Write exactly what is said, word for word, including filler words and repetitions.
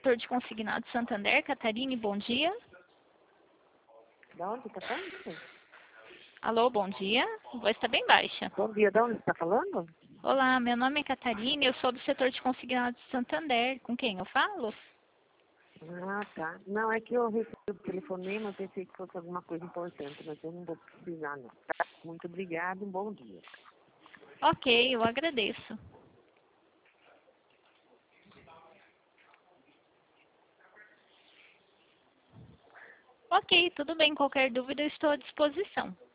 setor de consignado Santander. Catarine, bom dia. Da onde está falando? Alô, bom dia. A voz está bem baixa. Bom dia, da onde está falando? Olá, meu nome é Catarine, eu sou do setor de consignado Santander. Com quem eu falo? Ah, tá. Não, é que eu recebi o telefonema, eu pensei que fosse alguma coisa importante, mas eu não vou precisar, não. Tá? Muito obrigada e um bom dia. Ok, eu agradeço. Ok, tudo bem. Qualquer dúvida, eu estou à disposição.